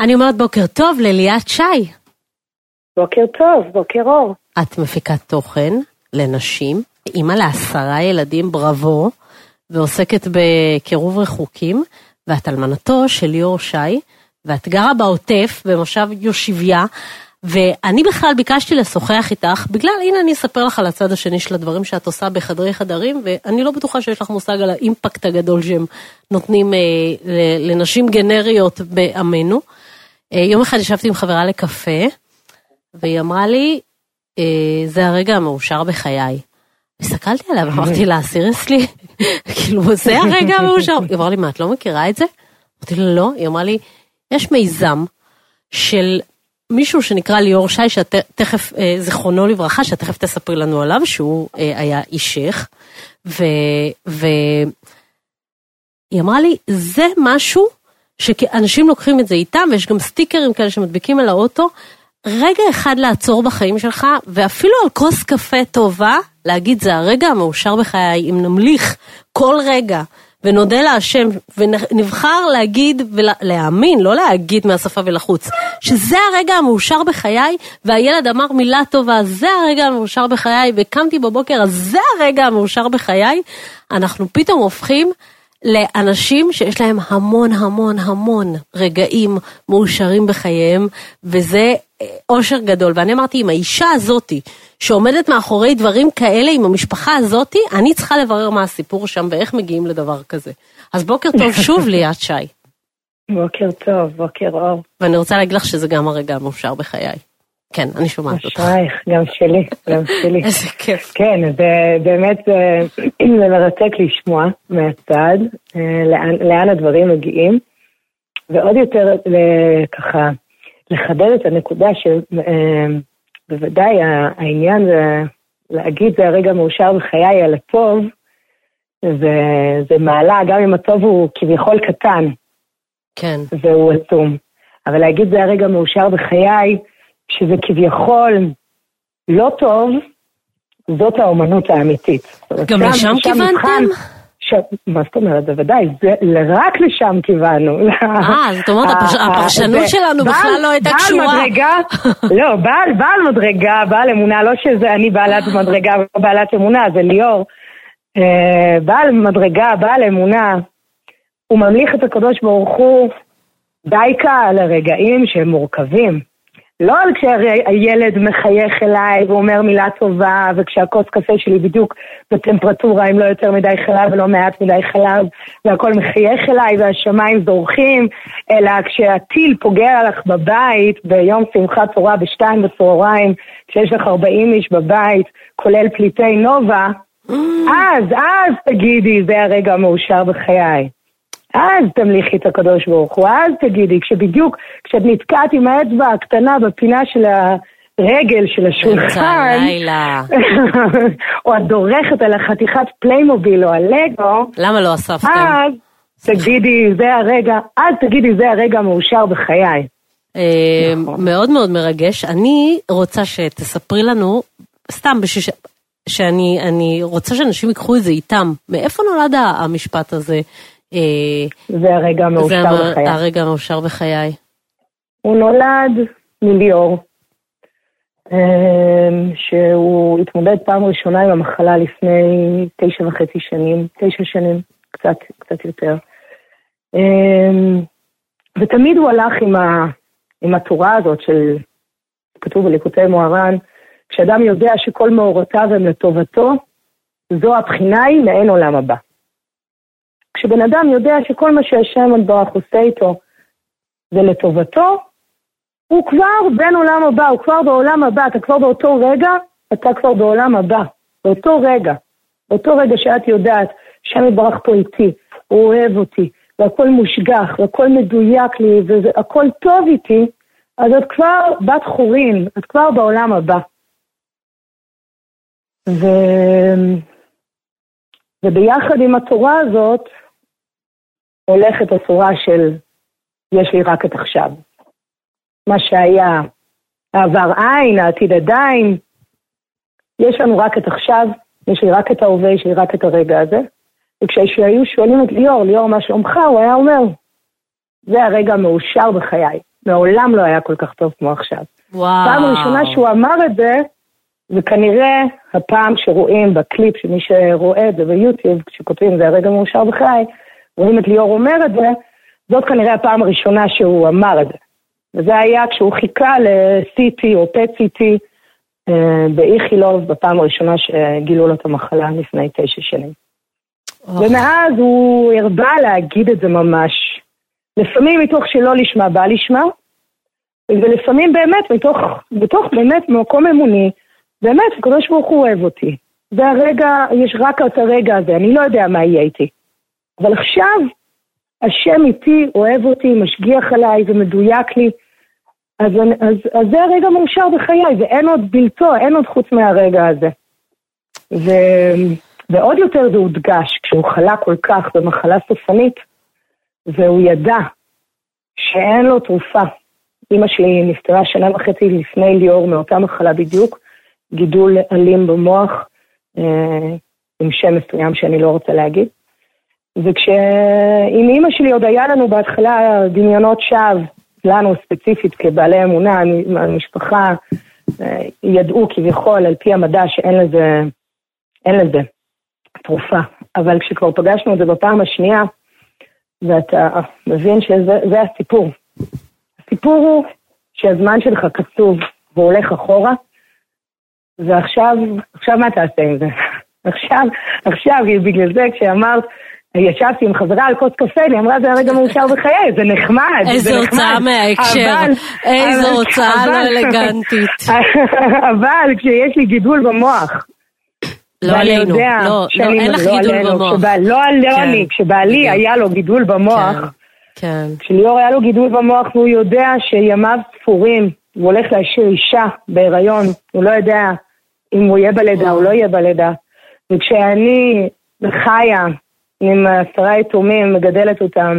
אני אומרת בוקר טוב לליאת שי. בוקר טוב, בוקר אור. את מפיקת תוכן לנשים, אימא ל10 ילדים, בראבו, ועוסקת בקירוב רחוקים, ואת אלמנתו של ליאור שי, ואת גרה בעוטף במושב יושביה, ואני בכלל ביקשתי לשוחח איתך, בגלל, הנה אני אספר לך על הצד השני של הדברים שאת עושה בחדרי חדרים, ואני לא בטוחה שיש לך מושג על האימפקט הגדול שהם נותנים לנשים גנריות בעמנו. יום אחד ישבתי עם חברה לקפה, והיא אמרה לי, זה הרגע המאושר בחיי. הסתכלתי עליה ואמרתי לה, סיריוסלי, כאילו זה הרגע המאושר. היא אמרה לי, מה, את לא מכירה את זה? אמרתי לה, לא. היא אמרה לי, יש מיזם של מישהו שנקרא ליאור שי, שתכף, זכרונו לברכה, שתכף תספרי לנו עליו, שהוא היה אישך, והיא אמרה לי, זה משהו שאנשים לוקחים את זה איתם, ויש גם סטיקרים כאלה שמדביקים על האוטו, רגע אחד לעצור בחיים שלך, ואפילו על כוס קפה טובה, להגיד זה הרגע המאושר בחיי, אם נמליך כל רגע, ונודה להשם, ונבחר להגיד ולהאמין, לא להגיד מהשפה ולחוץ, שזה הרגע המאושר בחיי, והילד אמר מילה טובה, זה הרגע המאושר בחיי, וקמתי בבוקר, אז זה הרגע המאושר בחיי, אנחנו פתאום הופכים לאנשים שיש להם המון המון המון רגעים מאושרים בחייהם, וזה אושר גדול. ואני אמרתי, עם האישה הזאתי, שעומדת מאחורי דברים כאלה, עם המשפחה הזאתי, אני צריכה לברר מה הסיפור שם, ואיך מגיעים לדבר כזה. אז בוקר טוב שוב ליאת שי. בוקר טוב, בוקר אור. ואני רוצה להגיד לך שזה גם הרגע המאושר בחיי. כן, אני שומעת אותך. אשרייך, גם שלי, גם שלי. איזה כיף. כן, זה באמת, זה מרתק לשמוע מהצד, לאן הדברים מגיעים, ועוד יותר ככה, לחדד את הנקודה שבוודאי העניין זה להגיד זה הרגע מאושר בחיי על הטוב, זה מעלה, גם אם הטוב הוא כביכול קטן, כן. והוא עצום, אבל להגיד זה הרגע מאושר בחיי, שזה כביכול לא טוב, זאת האומנות האמיתית. גם לשם כיוונתם? מה זאת אומרת? בוודאי, רק לשם כיוונו. זאת אומרת, הפרשנות שלנו בכלל לא הייתה קשורה. בעל מדרגה, לא, בעל מדרגה, בעל אמונה, לא שזה אני בעלת מדרגה ובעלת אמונה, זה ליאור. בעל מדרגה, בעל אמונה, הוא ממליך את הקדוש ברוך הוא דייקה על הרגעים שהם מורכבים. לא על כשהילד מחייך אליי ואומר מילה טובה, וכשהכוס קפה שלי בדיוק בטמפרטורה, אם לא יותר מדי חלב ולא מעט מדי חלב, והכל מחייך אליי והשמיים זורחים, אלא כשהטיל פוגע לך בבית, ביום שמחת תורה ב2 בצהריים, כשיש לך 40 איש בבית, כולל פליטי נובה, אז תגידי, זה הרגע המאושר בחיי. אז תמליכי את הקדוש ברוך הוא, אז תגידי, כשאת נתקעת עם האצבע הקטנה בפינה של הרגל של השולחן, או את דורכת על החתיכת פליימוביל או הלגו, למה לא אספתם? אז תגידי, זה הרגע המאושר בחיי. מאוד מאוד מרגש. אני רוצה שתספרי לנו, סתם שאני רוצה שאנשים ייקחו את זה איתם, מאיפה נולד המשפט הזה? זה הרגע המאושר בחיי. זה הרגע המאושר בחיי. הוא נולד מליאור, שהוא התמודד פעם ראשונה עם המחלה לפני 9.5 שנים, 9 שנים, קצת יותר. ותמיד הוא הלך עם התורה הזאת של, כתוב בליקוטי מוהר"ן, כשאדם יודע שכל מאורותיו הם לטובתו, זו הבחינה היא לאין עולם הבא. כשבן אדם יודע שכל מה שהשם יתברך עושה איתו זה לטובתו, הוא כבר בין עולם הבא, הוא כבר בעולם הבא, אתה כבר באותו רגע, אתה כבר בעולם הבא, באותו רגע שאת יודעת, השם יתברך פה איתי, הוא אוהב אותי, והכל מושגח, והכל מדויק לי, והכל טוב איתי, אז את כבר בת חורין, את כבר בעולם הבא. וביחד עם התורה הזאת, הולכת התורה של יש לי רק את עכשיו. מה שהיה העבר עין, העתיד עדיין, יש לנו רק את עכשיו, יש לי רק את ההווה, יש לי רק את הרגע הזה. וכשהיו שואלים את ליאור, מה שלומך, הוא היה אומר, זה הרגע המאושר בחיי. מעולם לא היה כל כך טוב כמו עכשיו. וואו. פעם ראשונה שהוא אמר את זה, וכנראה הפעם שרואים בקליפ, שמי שרואה את זה ביוטיוב, כשכותבים זה הרגע מאושר בחיי, רואים את ליאור אומר את זה, זאת כנראה הפעם הראשונה שהוא אמר את זה. וזה היה כשהוא חיכה ל-CT או PET-CT באיכילוב, בפעם הראשונה שגילו לו את המחלה לפני 9 שנים. ומאז הוא הרבה להגיד את זה ממש. לפעמים מתוך שלא לשמה בא לשמה, ולפעמים באמת מתוך באמת מקום אמוני, באמת, הקדוש ברוך הוא אוהב אותי. זה הרגע, יש רק את הרגע הזה, אני לא יודע מה יהיה איתי. אבל עכשיו, השם איתי, אוהב אותי, משגיח עליי, זה מדויק לי. אז זה הרגע מאושר בחיי, ואין עוד בלתו, אין עוד חוץ מהרגע הזה. ועוד יותר זה הודגש, כשהוא חלה כל כך במחלה סופנית, והוא ידע שאין לו תרופה. אמא שלי נפטרה 1.5 שנה לפני ליאור מאותה מחלה בדיוק, גידול אלים במוח, עם שם מסוים שאני לא רוצה להגיד. וכשעם אמא שלי עוד היה לנו בהתחלה דמיונות שווא, לנו ספציפית כבעלי אמונה, המשפחה ידעו כביכול על פי המדע שאין לזה תרופה. אבל כשכבר פגשנו את זה בפעם השנייה, ואתה מבין שזה הסיפור. הסיפור הוא שהזמן שלך קצוב והולך אחורה, ועכשיו מה תעשה עם זה? עכשיו, בגלל זה כשאמרת, ישבתי עם חברה על כוס קפה, היא אמרה, זה הרגע מאושר בחיי, זה נחמד. איזו הוצאה מההקשר, איזו הוצאה לא אלגנטית. אבל כשיש לי גידול במוח, לא עלינו, לא, אין לך גידול במוח. לא עלינו, כשבעלי היה לו גידול במוח, כשליאור היה לו גידול במוח, הוא יודע שימיו ספורים, הוא הולך להשאיר אישה בהיריון, הוא לא יודע אם הוא יהיה בלידה או לא יהיה בלידה. וכשאני חיה עם 10 יתומים, מגדלת אותם,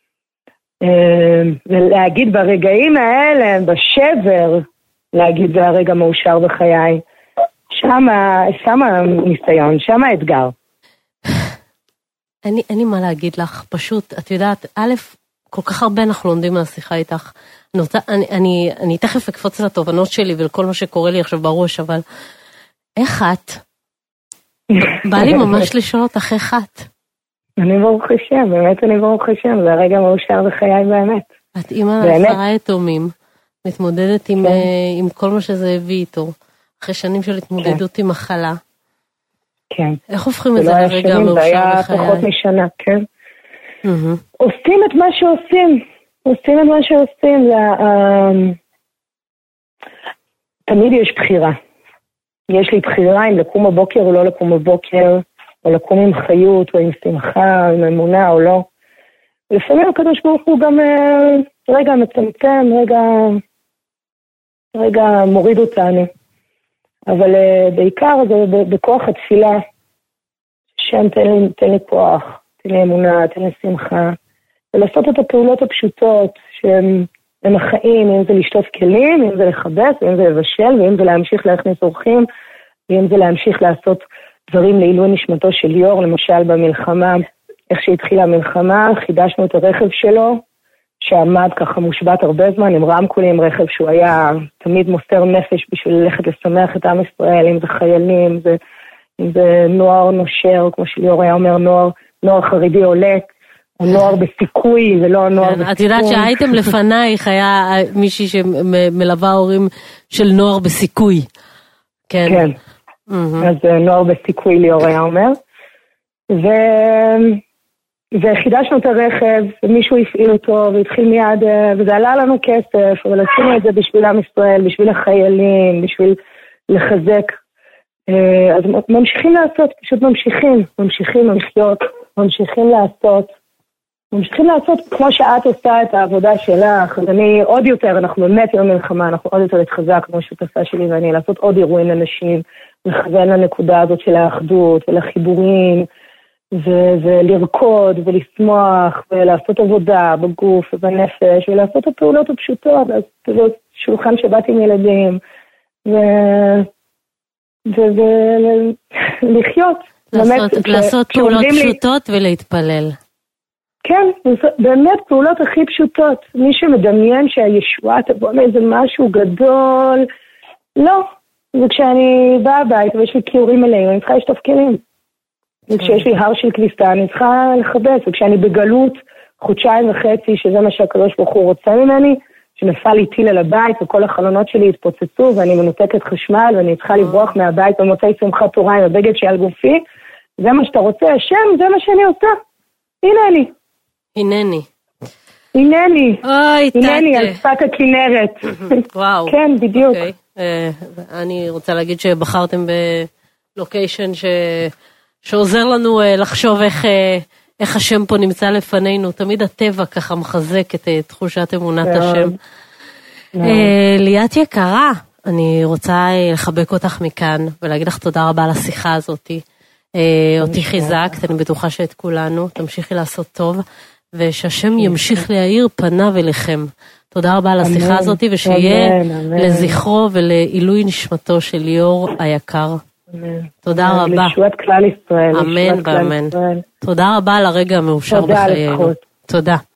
ולהגיד ברגעים האלה, בשבר, להגיד זה הרגע מאושר בחיי, שם הניסיון, שם האתגר. אין לי מה להגיד לך, פשוט, את יודעת, א', כל כך הרבה אנחנו לומדים מהשיחה איתך, אני תכף אקפוץ לתובנות שלי ולכל מה שקורה לי עכשיו בראש, אבל איך את? בא לי ממש לשאול אותך איך את? אני ברוך השם, באמת אני ברוך השם, זה הרגע מאושר בחיי באמת. את אימא ל10 יתומים, מתמודדת עם כל מה שזה הביא איתו, אחרי שנים של התמודדות עם מחלה. כן. איך הופכים את זה לרגע מאושר בחיי? זה היה פחות משנה, כן. עושים את מה שעושים, תמיד יש בחירה. יש לי בחירה אם לקום בבוקר או לא לקום בבוקר, או לקום עם חיות, או עם שמחה, עם אמונה או לא. לפעמים הקדוש ברוך הוא גם רגע מצמצם, רגע מוריד אותנו. אבל בעיקר זה בכוח התפילה, שם תן לי כוח, תן לי אמונה, תן לי שמחה, ולעשות את הפעולות הפשוטות שהן החיים, אם זה לשטוף כלים, אם זה לחבס, אם זה לבשל, ואם זה להמשיך להכניס אורחים, ואם זה להמשיך לעשות דברים לעילוי נשמתו של ליאור, למשל במלחמה, איך שהתחילה המלחמה, חידשנו את הרכב שלו, שעמד ככה מושבת הרבה זמן, עם רמקולים, רכב שהוא היה תמיד מוסר נפש בשביל ללכת לשמח את עם ישראל, אם זה חיילים, אם זה נוער נושר, כמו שליאור היה אומר, נוער חרדי עולה, או נוער בסיכוי, ולא נוער בסיכוי. את יודעת שהייתם לפנייך, היה מישהי שמלווה הורים של נוער בסיכוי. כן. אז נוער בסיכוי ליאור היה אומר. וחידשנו את הרכב, ומישהו הפעיל אותו, והתחיל מיד, וזה עלה לנו כסף, אבל עשינו את זה בשביל עם ישראל, בשביל החיילים, בשביל לחזק. אז ממשיכים לעשות, פשוט ממשיכים לחיות, ממשיכים לעשות כמו שאת עושה את העבודה שלך, אז אני עוד יותר, אנחנו באמת עם המלחמה, אנחנו עוד יותר התחזק כמו שותפה שלי ואני, לעשות עוד אירועים לאנשים, לכוון לנקודה הזאת של האחדות ולחיבורים, ולרקוד ולשמוח ולעשות עבודה בגוף ובנפש ולעשות את הפעולות הפשוטות, אז זה שולחן שבת עם ילדים ולחיות. לעשות פעולות פשוטות ולהתפלל. כן, באמת פעולות הכי פשוטות. מי שמדמיין שהישועה תבוא מאיזה משהו גדול, לא. וכשאני באה הבית ויש לי כיורים מלאים, אני צריכה לשטוף כלים. וכשיש לי הר של כביסה, אני צריכה לחבש. וכשאני בגלות 1.5 חודשים, שזה מה שהקדוש ברוך הוא רוצה ממני, שנפל לי טיל על הבית וכל החלונות שלי התפוצצו ואני מנותקת חשמל ואני צריכה לברוח מהבית במוצאי שמחת תורה עם הבגד שעל גופי, זה מה שאתה רוצה, השם, זה מה שאני עושה. הנני. הנני על שפת הכנרת. וואו. כן, בדיוק. אני רוצה להגיד שבחרתם בלוקיישן שעוזר לנו לחשוב איך השם פה נמצא לפנינו. תמיד הטבע ככה מחזק את תחושת אמונת השם. ליאת יקרה, אני רוצה לחבק אותך מכאן ולהגיד לך תודה רבה על השיחה הזאת. אותי חיזקת, אני בטוחה שאת כולנו. תמשיכי לעשות טוב, ושהשם ימשיך להאיר פניו אליכם. תודה רבה על השיחה הזאת, ושיהיה לזכרו ולעילוי נשמתו של ליאור היקר. תודה רבה. לישועת כלל ישראל. אמן ואמן. תודה רבה על הרגע המאושר בחיינו. תודה.